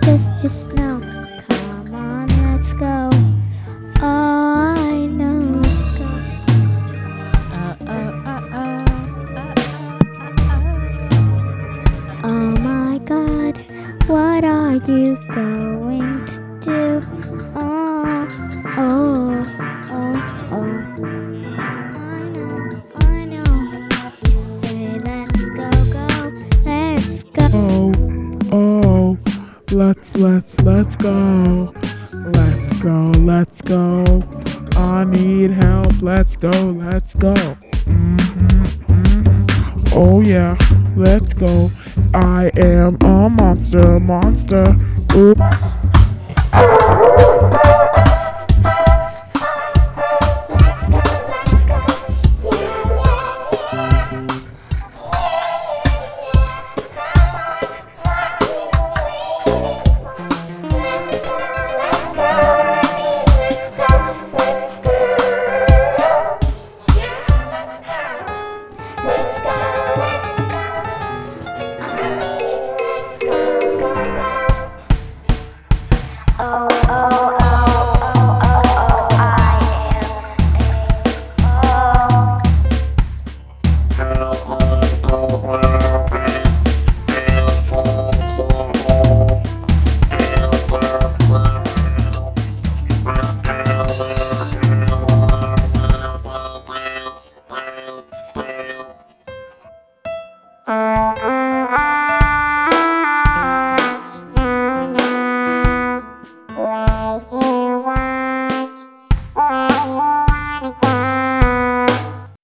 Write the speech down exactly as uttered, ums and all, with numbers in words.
just just now. Come on, let's go. Oh, I know, let's go. Uh, uh, uh, uh, Oh my God, what are you going to do? Oh, oh, oh, oh. I know, I know. Just say let's go, go, let's go. Oh, oh, let's, let's, let's go. Let's go, let's go. I need help. Let's go, let's go. Mhm, mhm. Oh yeah, let's go. I am a monster, monster. Ooh.